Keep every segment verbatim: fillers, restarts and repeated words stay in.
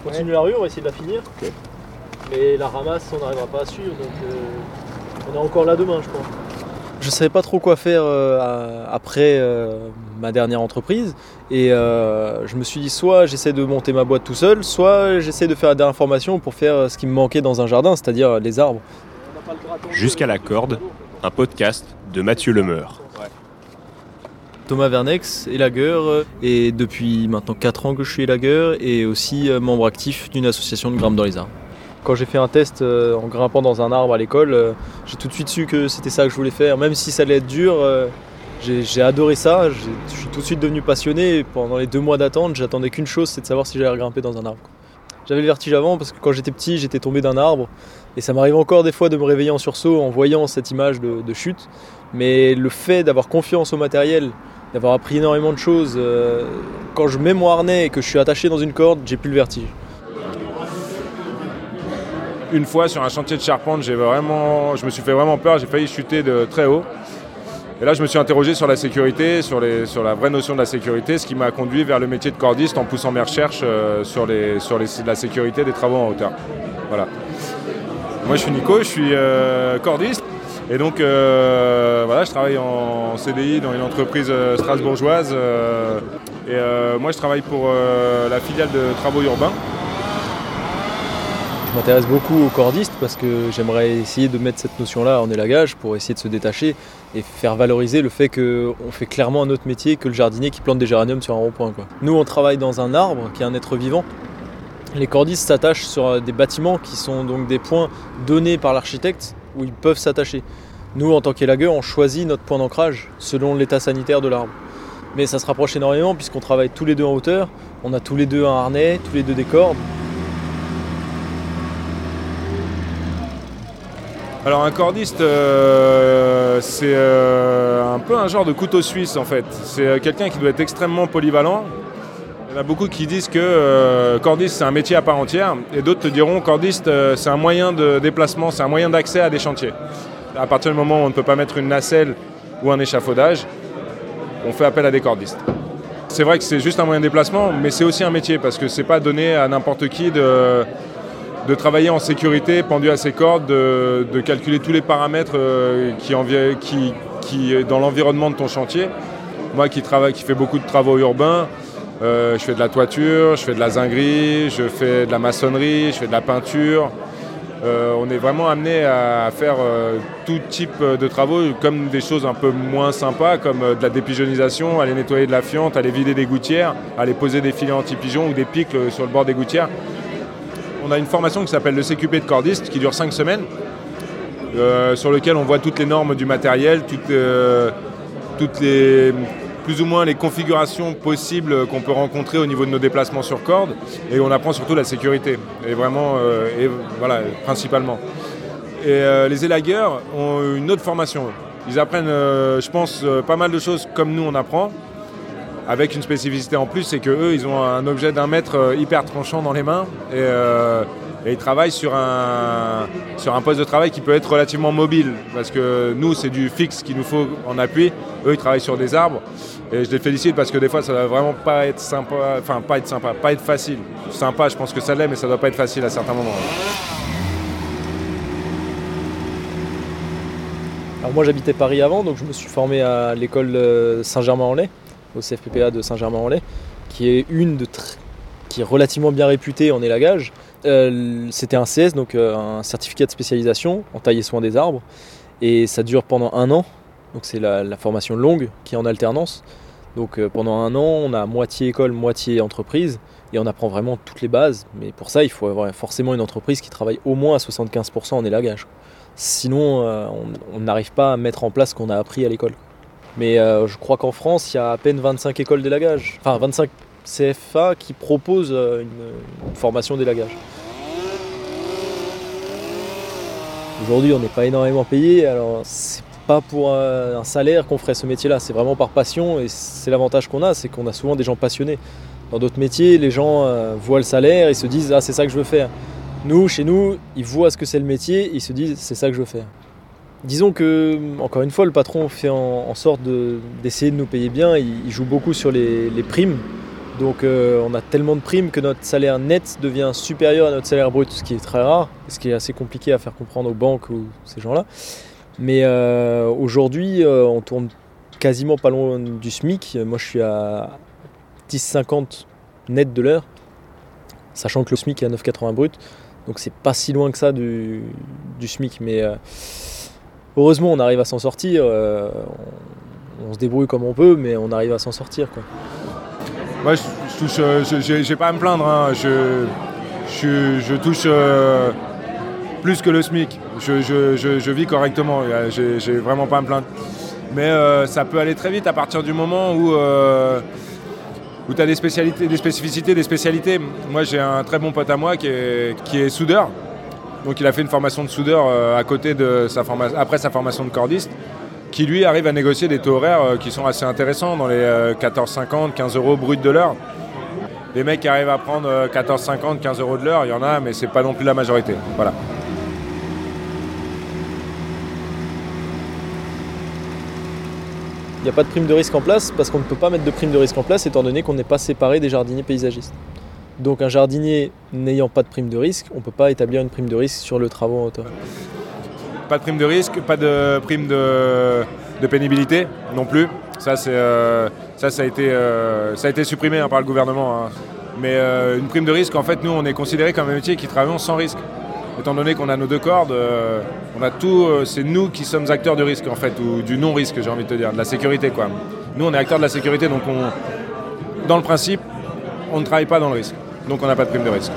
On continue ouais. la rue, on va essayer de la finir. Okay. Mais la ramasse, on n'arrivera pas à suivre, donc euh, on est encore là demain, je crois. Je ne savais pas trop quoi faire euh, après euh, ma dernière entreprise. Et euh, je me suis dit, soit j'essaie de monter ma boîte tout seul, soit j'essaie de faire la dernière formation pour faire ce qui me manquait dans un jardin, c'est-à-dire les arbres. Jusqu'à la corde, un podcast de Mathieu Lemeur. Thomas Vernex, élagueur, et depuis maintenant quatre ans que je suis élagueur, et aussi membre actif d'une association de grimpe dans les arbres. Quand j'ai fait un test euh, en grimpant dans un arbre à l'école, euh, j'ai tout de suite su que c'était ça que je voulais faire. Même si ça allait être dur, euh, j'ai, j'ai adoré ça. J'ai, je suis tout de suite devenu passionné. Et pendant les deux mois d'attente, j'attendais qu'une chose, c'est de savoir si j'allais grimper dans un arbre. J'avais le vertige avant parce que quand j'étais petit, j'étais tombé d'un arbre. Et ça m'arrive encore des fois de me réveiller en sursaut en voyant cette image de, de chute. Mais le fait d'avoir confiance au matériel, d'avoir appris énormément de choses, euh, quand je mets mon harnais et que je suis attaché dans une corde, j'ai plus le vertige. Une fois sur un chantier de charpente, j'ai vraiment, je me suis fait vraiment peur, j'ai failli chuter de très haut. Et là, je me suis interrogé sur la sécurité, sur, les, sur la vraie notion de la sécurité, ce qui m'a conduit vers le métier de cordiste en poussant mes recherches euh, sur, les, sur les, la sécurité des travaux en hauteur. Voilà. Moi, je suis Nico, je suis euh, cordiste. Et donc, euh, voilà, je travaille en C D I dans une entreprise euh, strasbourgeoise. Euh, et euh, moi, je travaille pour euh, la filiale de travaux urbains. Je m'intéresse beaucoup aux cordistes parce que j'aimerais essayer de mettre cette notion-là en élagage pour essayer de se détacher et faire valoriser le fait qu'on fait clairement un autre métier que le jardinier qui plante des géraniums sur un rond-point, quoi. Nous, on travaille dans un arbre qui est un être vivant. Les cordistes s'attachent sur des bâtiments qui sont donc des points donnés par l'architecte où ils peuvent s'attacher. Nous, en tant qu'élagueurs, on choisit notre point d'ancrage selon l'état sanitaire de l'arbre. Mais ça se rapproche énormément puisqu'on travaille tous les deux en hauteur, on a tous les deux un harnais, tous les deux des cordes. Alors un cordiste, euh, c'est euh, un peu un genre de couteau suisse en fait. C'est euh, quelqu'un qui doit être extrêmement polyvalent. Il y en a beaucoup qui disent que euh, cordiste c'est un métier à part entière et d'autres te diront cordiste euh, c'est un moyen de déplacement, c'est un moyen d'accès à des chantiers. À partir du moment où on ne peut pas mettre une nacelle ou un échafaudage, on fait appel à des cordistes. C'est vrai que c'est juste un moyen de déplacement, mais c'est aussi un métier parce que c'est pas donné à n'importe qui de... de travailler en sécurité, pendu à ses cordes, de, de calculer tous les paramètres euh, qui, envi- qui, qui dans l'environnement de ton chantier. Moi qui, travaille, qui fais beaucoup de travaux urbains, euh, je fais de la toiture, je fais de la zinguerie, je fais de la maçonnerie, je fais de la peinture. Euh, on est vraiment amené à faire euh, tout type de travaux, comme des choses un peu moins sympas, comme euh, de la dépigeonnisation, aller nettoyer de la fiente, aller vider des gouttières, aller poser des filets anti-pigeons ou des pics euh, sur le bord des gouttières. On a une formation qui s'appelle le C Q P de cordiste qui dure cinq semaines, euh, sur lequel on voit toutes les normes du matériel, toutes, euh, toutes les, plus ou moins les configurations possibles qu'on peut rencontrer au niveau de nos déplacements sur corde, et on apprend surtout la sécurité, et vraiment, euh, et voilà, principalement. Et euh, les élagueurs ont une autre formation. Ils apprennent, euh, je pense, euh, pas mal de choses comme nous on apprend, avec une spécificité en plus, c'est qu'eux, ils ont un objet d'un mètre hyper tranchant dans les mains et, euh, et ils travaillent sur un, sur un poste de travail qui peut être relativement mobile parce que nous, c'est du fixe qu'il nous faut en appui. Eux, ils travaillent sur des arbres et je les félicite parce que des fois, ça ne doit vraiment pas être sympa, enfin, pas être sympa, pas être facile. Sympa, je pense que ça l'est, mais ça ne doit pas être facile à certains moments. Alors moi, j'habitais Paris avant, donc je me suis formé à l'école Saint-Germain-en-Laye, au C F P P A de Saint-Germain-en-Laye, qui est une de tr- qui est relativement bien réputée en élagage. Euh, c'était un C S, donc euh, un certificat de spécialisation en taille et soin des arbres, et ça dure pendant un an. Donc c'est la, la formation longue qui est en alternance. Donc euh, pendant un an, on a moitié école, moitié entreprise, et on apprend vraiment toutes les bases. Mais pour ça, il faut avoir forcément une entreprise qui travaille au moins à soixante-quinze pour cent en élagage. Sinon, euh, on n'arrive pas à mettre en place ce qu'on a appris à l'école. Mais euh, je crois qu'en France, il y a à peine vingt-cinq écoles d'élagage, enfin vingt-cinq C F A qui proposent une, une formation d'élagage. Aujourd'hui, on n'est pas énormément payé, alors c'est pas pour un salaire qu'on ferait ce métier-là, c'est vraiment par passion et c'est l'avantage qu'on a, c'est qu'on a souvent des gens passionnés. Dans d'autres métiers, les gens euh, voient le salaire et se disent « Ah, c'est ça que je veux faire ». Nous, chez nous, ils voient ce que c'est le métier, ils se disent « C'est ça que je veux faire ». Disons que, encore une fois, le patron fait en, en sorte de, d'essayer de nous payer bien. Il, il joue beaucoup sur les, les primes Donc euh, on a tellement de primes que notre salaire net devient supérieur à notre salaire brut, ce qui est très rare, ce qui est assez compliqué à faire comprendre aux banques ou ces gens-là. Mais euh, aujourd'hui, euh, on tourne quasiment pas loin du SMIC. Moi, je suis à dix cinquante net de l'heure, sachant que le SMIC est à neuf quatre-vingts brut. Donc c'est pas si loin que ça du, du SMIC. Mais euh, heureusement, on arrive à s'en sortir. Euh, on, on se débrouille comme on peut, mais on arrive à s'en sortir, quoi. Moi, je, je touche, euh, je, j'ai, j'ai pas à me plaindre. Hein. Je, je, je touche euh, plus que le SMIC. Je, je, je, je vis correctement. J'ai, j'ai vraiment pas à me plaindre. Mais euh, ça peut aller très vite à partir du moment où, euh, où tu as des spécialités, des spécificités, des spécialités. Moi, j'ai un très bon pote à moi qui est, qui est soudeur. Donc, il a fait une formation de soudeur euh, à côté de sa forma- après sa formation de cordiste, qui lui arrive à négocier des taux horaires euh, qui sont assez intéressants, dans les euh, quatorze cinquante, quinze euros bruts de l'heure. Les mecs qui arrivent à prendre euh, quatorze cinquante, quinze euros de l'heure, il y en a, mais c'est pas non plus la majorité. Voilà. Il n'y a pas de prime de risque en place parce qu'on ne peut pas mettre de prime de risque en place étant donné qu'on n'est pas séparé des jardiniers paysagistes. Donc un jardinier n'ayant pas de prime de risque, on ne peut pas établir une prime de risque sur le travail en hauteur. Pas de prime de risque, pas de prime de, de pénibilité non plus. Ça, c'est, euh, ça, ça, a été, euh, ça a été supprimé hein, par le gouvernement. Hein. Mais euh, une prime de risque, en fait, nous, on est considéré comme un métier qui travaille sans risque. Étant donné qu'on a nos deux cordes, euh, on a tout, euh, c'est nous qui sommes acteurs du risque, en fait, ou du non-risque, j'ai envie de te dire, de la sécurité, quoi. Nous, on est acteurs de la sécurité, donc on, dans le principe, on ne travaille pas dans le risque. Donc on n'a pas de prime de risque.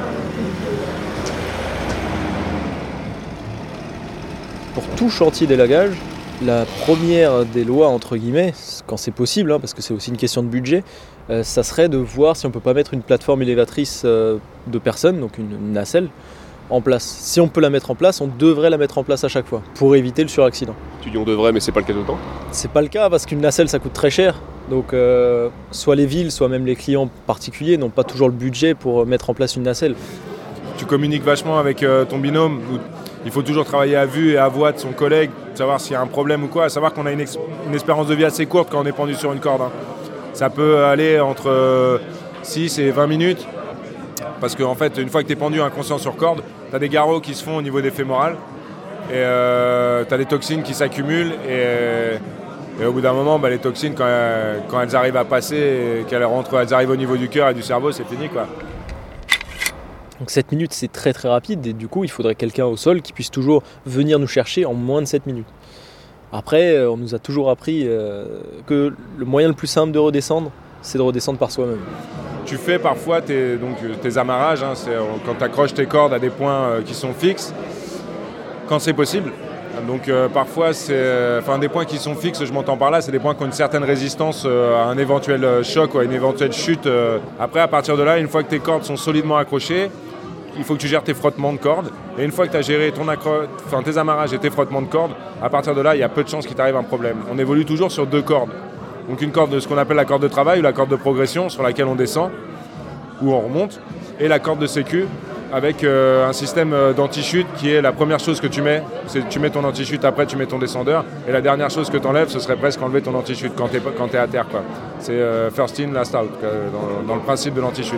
Pour tout chantier d'élagage, la première des lois, entre guillemets, quand c'est possible, hein, parce que c'est aussi une question de budget, euh, ça serait de voir si on ne peut pas mettre une plateforme élévatrice euh, de personnes, donc une, une nacelle, en place. Si on peut la mettre en place, on devrait la mettre en place à chaque fois, pour éviter le suraccident. Tu dis on devrait, mais c'est pas le cas tout le temps ? C'est pas le cas, parce qu'une nacelle, ça coûte très cher. Donc euh, soit les villes, soit même les clients particuliers n'ont pas toujours le budget pour mettre en place une nacelle. Tu communiques vachement avec euh, ton binôme. Il faut toujours travailler à vue et à voix de son collègue, savoir s'il y a un problème ou quoi. À savoir qu'on a une, ex- une espérance de vie assez courte quand on est pendu sur une corde. Hein. Ça peut aller entre euh, six et vingt minutes. Parce qu'en fait, une fois que tu es pendu inconscient sur corde, tu as des garrots qui se font au niveau des fémorales. Et euh, tu as des toxines qui s'accumulent. Et, et au bout d'un moment, bah, les toxines, quand elles, quand elles arrivent à passer, et qu'elles rentrent, elles arrivent au niveau du cœur et du cerveau, c'est fini, quoi. Donc sept minutes, c'est très très rapide. Et du coup, il faudrait quelqu'un au sol qui puisse toujours venir nous chercher en moins de sept minutes. Après, on nous a toujours appris euh, que le moyen le plus simple de redescendre, c'est de redescendre par soi-même. Tu fais parfois tes, donc, tes amarrages, hein, c'est, quand tu accroches tes cordes à des points euh, qui sont fixes, quand c'est possible. Donc euh, parfois, c'est, enfin, des points qui sont fixes, je m'entends par là, c'est des points qui ont une certaine résistance euh, à un éventuel choc ou à une éventuelle chute. Euh. Après, à partir de là, une fois que tes cordes sont solidement accrochées, il faut que tu gères tes frottements de cordes. Et une fois que tu as géré ton accro- enfin, tes amarrages et tes frottements de cordes, à partir de là, il y a peu de chances qu'il t'arrive un problème. On évolue toujours sur deux cordes. Donc une corde de ce qu'on appelle la corde de travail ou la corde de progression sur laquelle on descend ou on remonte, et la corde de sécu avec euh, un système d'anti-chute qui est la première chose que tu mets. C'est, tu mets ton anti-chute, après tu mets ton descendeur, et la dernière chose que tu enlèves, ce serait presque enlever ton anti-chute quand tu es quand t'es à terre, quoi. C'est euh, first in, last out, euh, dans, dans le principe de l'anti-chute.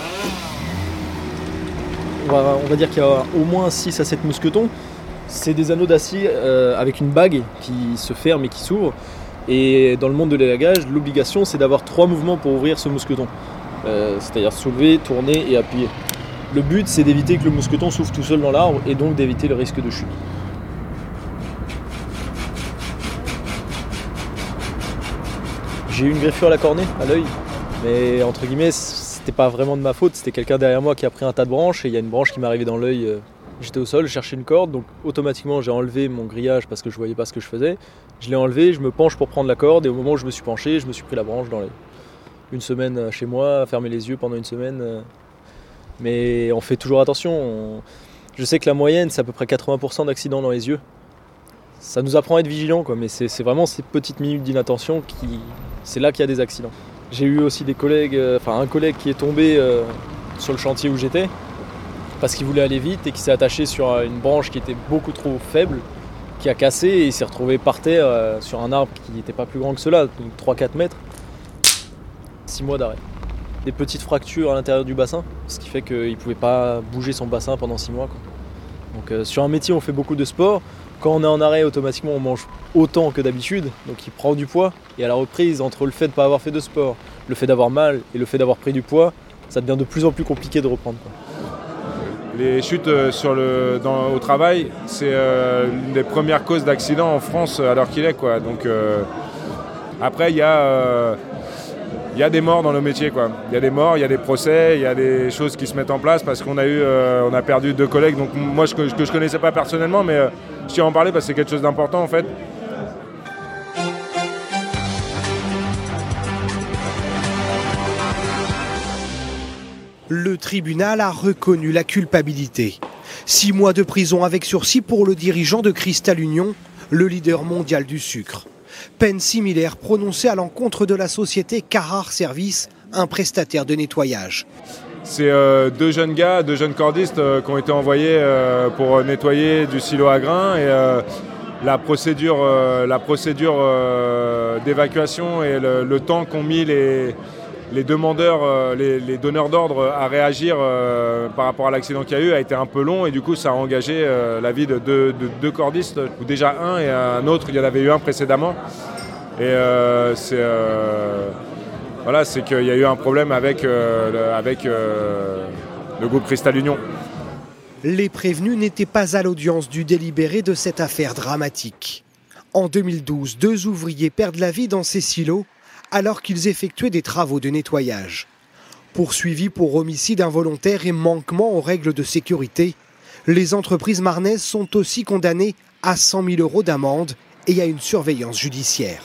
On va, on va dire qu'il y a au moins six à sept mousquetons. C'est des anneaux d'acier euh, avec une bague qui se ferme et qui s'ouvre. Et dans le monde de l'élagage, l'obligation, c'est d'avoir trois mouvements pour ouvrir ce mousqueton. Euh, c'est-à-dire soulever, tourner et appuyer. Le but, c'est d'éviter que le mousqueton s'ouvre tout seul dans l'arbre et donc d'éviter le risque de chute. J'ai eu une greffure à la cornée, à l'œil, mais entre guillemets, c'était pas vraiment de ma faute. C'était quelqu'un derrière moi qui a pris un tas de branches et il y a une branche qui m'est arrivée dans l'œil. J'étais au sol, je cherchais une corde, donc automatiquement j'ai enlevé mon grillage parce que je voyais pas ce que je faisais. Je l'ai enlevé, je me penche pour prendre la corde et au moment où je me suis penché, je me suis pris la branche dans l'œil. Une semaine chez moi, fermer les yeux pendant une semaine. Mais on fait toujours attention. On... Je sais que la moyenne, c'est à peu près quatre-vingts pour cent d'accidents dans les yeux. Ça nous apprend à être vigilants, quoi, mais c'est, c'est vraiment ces petites minutes d'inattention qui... C'est là qu'il y a des accidents. J'ai eu aussi des collègues, euh, enfin un collègue qui est tombé euh, sur le chantier où j'étais parce qu'il voulait aller vite et qui s'est attaché sur une branche qui était beaucoup trop faible, qui a cassé et il s'est retrouvé par terre euh, sur un arbre qui n'était pas plus grand que cela, donc trois à quatre mètres. six mois d'arrêt. des petites fractures à l'intérieur du bassin, ce qui fait qu'il ne pouvait pas bouger son bassin pendant six mois, quoi. Donc euh, sur un métier, on fait beaucoup de sport. Quand on est en arrêt, automatiquement, on mange autant que d'habitude, donc il prend du poids. Et à la reprise, entre le fait de ne pas avoir fait de sport, le fait d'avoir mal et le fait d'avoir pris du poids, ça devient de plus en plus compliqué de reprendre, quoi. Les chutes sur le, dans, au travail, c'est euh, l'une des premières causes d'accidents en France à l'heure qu'il est, quoi. Donc euh, après, il y a euh, il y a des morts dans nos métiers, quoi. Il y a des morts, il y a des procès, il y a des choses qui se mettent en place parce qu'on a eu, euh, on a perdu deux collègues. Donc moi, je, que je connaissais pas personnellement, mais euh, je tiens à en parler parce que c'est quelque chose d'important, en fait. Le tribunal a reconnu la culpabilité. Six mois de prison avec sursis pour le dirigeant de Cristal Union, le leader mondial du sucre. Peine similaire prononcée à l'encontre de la société Carrare Service, un prestataire de nettoyage. C'est euh, deux jeunes gars, deux jeunes cordistes euh, qui ont été envoyés euh, pour nettoyer du silo à grains. Et euh, la procédure, euh, la procédure euh, d'évacuation et le, le temps qu'ont mis les... les demandeurs, euh, les, les donneurs d'ordre à réagir euh, par rapport à l'accident qu'il y a eu a été un peu long et du coup ça a engagé euh, la vie de deux, de deux cordistes, ou déjà un et un autre, il y en avait eu un précédemment. Et euh, c'est, euh, voilà, c'est qu'il y a eu un problème avec, euh, le, avec euh, le groupe Cristal Union. Les prévenus n'étaient pas à l'audience du délibéré de cette affaire dramatique. En deux mille douze, deux ouvriers perdent la vie dans ces silos alors qu'ils effectuaient des travaux de nettoyage. Poursuivis pour homicide involontaire et manquement aux règles de sécurité, les entreprises marnaises sont aussi condamnées à cent mille euros d'amende et à une surveillance judiciaire.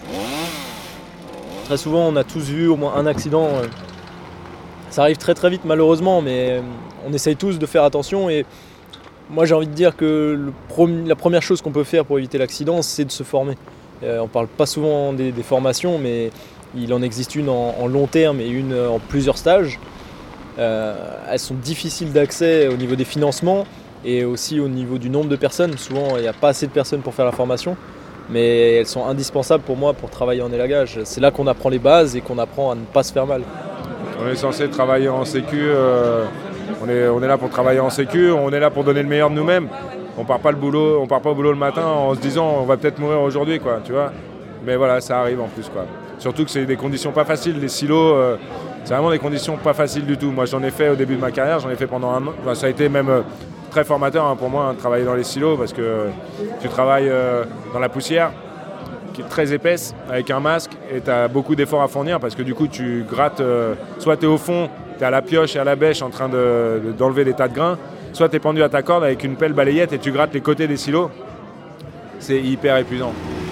Très souvent, on a tous vu au moins un accident. Ça arrive très très vite malheureusement, mais on essaye tous de faire attention. Et moi j'ai envie de dire que le prom- la première chose qu'on peut faire pour éviter l'accident, c'est de se former. Euh, on ne parle pas souvent des, des formations, mais il en existe une en, en long terme et une en plusieurs stages. Euh, elles sont difficiles d'accès au niveau des financements et aussi au niveau du nombre de personnes. Souvent, il n'y a pas assez de personnes pour faire la formation, mais elles sont indispensables pour moi pour travailler en élagage. C'est là qu'on apprend les bases et qu'on apprend à ne pas se faire mal. On est censé travailler en sécu, euh, on, est, on est là pour travailler en sécu, on est là pour donner le meilleur de nous-mêmes. On part pas le boulot, on part pas au boulot le matin en se disant on va peut-être mourir aujourd'hui, quoi, tu vois. Mais voilà, ça arrive en plus, quoi. Surtout que c'est des conditions pas faciles, les silos, euh, c'est vraiment des conditions pas faciles du tout. Moi j'en ai fait au début de ma carrière, j'en ai fait pendant un an. Enfin, ça a été même euh, très formateur hein, pour moi hein, de travailler dans les silos parce que euh, tu travailles euh, dans la poussière qui est très épaisse avec un masque et tu as beaucoup d'efforts à fournir parce que du coup tu grattes, euh, soit tu es au fond, tu es à la pioche et à la bêche en train de, de, d'enlever des tas de grains, soit tu es pendu à ta corde avec une pelle balayette et tu grattes les côtés des silos. C'est hyper épuisant.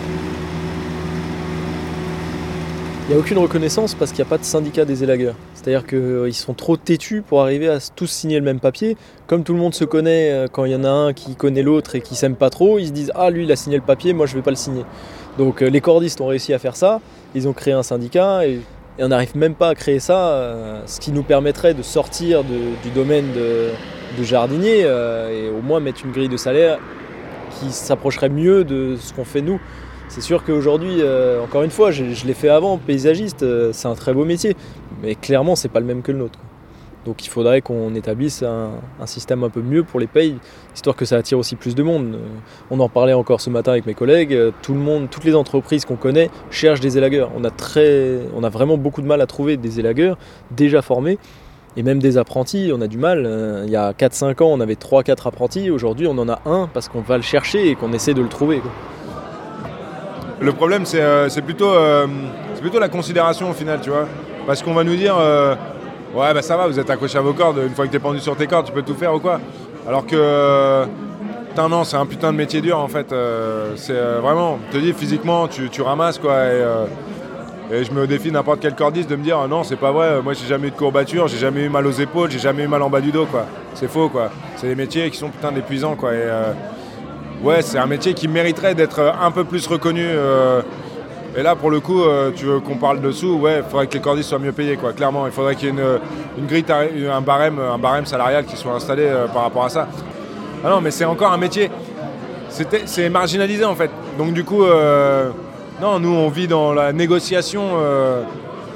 Il n'y a aucune reconnaissance parce qu'il n'y a pas de syndicat des élagueurs. C'est-à-dire qu'ils euh, sont trop têtus pour arriver à tous signer le même papier. Comme tout le monde se connaît, euh, quand il y en a un qui connaît l'autre et qui s'aime pas trop, ils se disent « Ah, lui, il a signé le papier, moi, je vais pas le signer ». Donc euh, les cordistes ont réussi à faire ça. Ils ont créé un syndicat et, et on n'arrive même pas à créer ça, euh, ce qui nous permettrait de sortir de, du domaine de, de jardinier euh, et au moins mettre une grille de salaire qui s'approcherait mieux de ce qu'on fait nous. C'est sûr qu'aujourd'hui, euh, encore une fois, je, je l'ai fait avant, paysagiste, euh, c'est un très beau métier, mais clairement, c'est pas le même que le nôtre, quoi. Donc il faudrait qu'on établisse un, un système un peu mieux pour les payes, histoire que ça attire aussi plus de monde. Euh, on en parlait encore ce matin avec mes collègues, euh, tout le monde, toutes les entreprises qu'on connaît cherchent des élagueurs. On a, très, on a vraiment beaucoup de mal à trouver des élagueurs déjà formés, et même des apprentis, on a du mal. Euh, il y a quatre cinq ans, on avait trois quatre apprentis, aujourd'hui on en a un parce qu'on va le chercher et qu'on essaie de le trouver, quoi. Le problème, c'est, euh, c'est, plutôt, euh, c'est plutôt la considération au final, tu vois. Parce qu'on va nous dire, euh, ouais, bah ça va, vous êtes accroché à vos cordes, une fois que t'es pendu sur tes cordes, tu peux tout faire ou quoi. Alors que, euh, putain, non, c'est un putain de métier dur en fait. Euh, c'est euh, vraiment, je te dis, physiquement, tu, tu ramasses quoi. Et, euh, et je me défie n'importe quel cordiste de me dire, ah, non, c'est pas vrai, moi j'ai jamais eu de courbature, j'ai jamais eu mal aux épaules, j'ai jamais eu mal en bas du dos, quoi. C'est faux, quoi. C'est des métiers qui sont putain d'épuisants, quoi. Et, euh, ouais, c'est un métier qui mériterait d'être un peu plus reconnu. Euh, et là, pour le coup, euh, tu veux qu'on parle dessous, ouais, il faudrait que les cordistes soient mieux payés, quoi. Clairement, il faudrait qu'il y ait une, une grille, un barème, un barème salarial qui soit installé euh, par rapport à ça. Ah non, mais c'est encore un métier. C'était, c'est marginalisé, en fait. Donc du coup, euh, non, nous, on vit dans la négociation. Euh,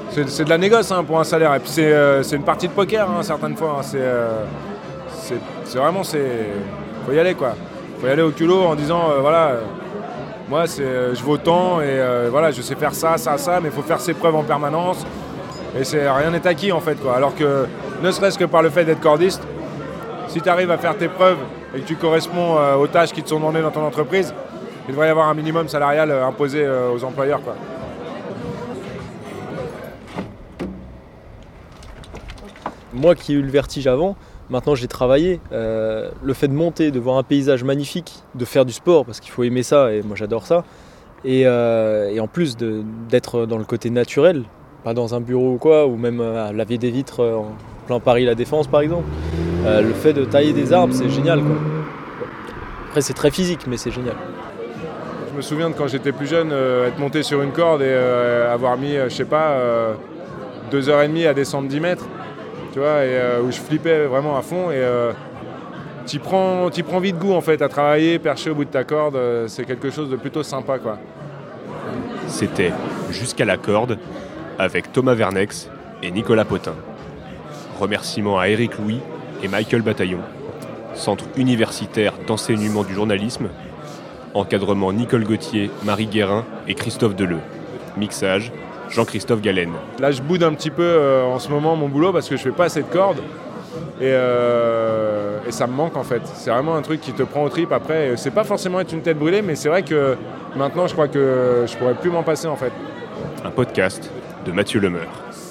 c'est, c'est de la négoce hein, pour un salaire. Et puis c'est, euh, c'est une partie de poker hein, certaines fois. Hein. C'est, euh, c'est, c'est vraiment, c'est, faut y aller quoi. Faut y aller au culot en disant, euh, voilà, euh, moi c'est, euh, je vaux tant et euh, voilà, je sais faire ça, ça, ça, mais il faut faire ses preuves en permanence. Et c'est, rien n'est acquis en fait quoi. Alors que, ne serait-ce que par le fait d'être cordiste, si tu arrives à faire tes preuves et que tu corresponds euh, aux tâches qui te sont demandées dans ton entreprise, il devrait y avoir un minimum salarial euh, imposé euh, aux employeurs quoi. Moi qui ai eu le vertige avant, maintenant j'ai travaillé. Euh, le fait de monter, de voir un paysage magnifique, de faire du sport, parce qu'il faut aimer ça, et moi j'adore ça. Et, euh, et en plus de, d'être dans le côté naturel, pas dans un bureau ou quoi, ou même à laver des vitres en plein Paris La Défense par exemple. Euh, le fait de tailler des arbres, c'est génial quoi. Après c'est très physique, mais c'est génial. Je me souviens de quand j'étais plus jeune, euh, être monté sur une corde et euh, avoir mis, euh, je sais pas, euh, deux heures et demie à descendre dix mètres. Tu vois, et, euh, où je flippais vraiment à fond et euh, t'y prends, t'y prends vite goût en fait à travailler, perché au bout de ta corde, euh, c'est quelque chose de plutôt sympa quoi. C'était Jusqu'à la corde avec Thomas Vernex et Nicolas Potin. Remerciements à Éric Louis et Michael Bataillon. Centre universitaire d'enseignement du journalisme. Encadrement Nicole Gauthier, Marie Guérin et Christophe Deleu. Mixage Jean-Christophe Galen. Là je boude un petit peu euh, en ce moment mon boulot parce que je fais pas assez de cordes et, euh, et ça me manque en fait. C'est vraiment un truc qui te prend aux tripes après. C'est pas forcément être une tête brûlée mais c'est vrai que maintenant je crois que je pourrais plus m'en passer en fait. Un podcast de Mathieu Lemeur.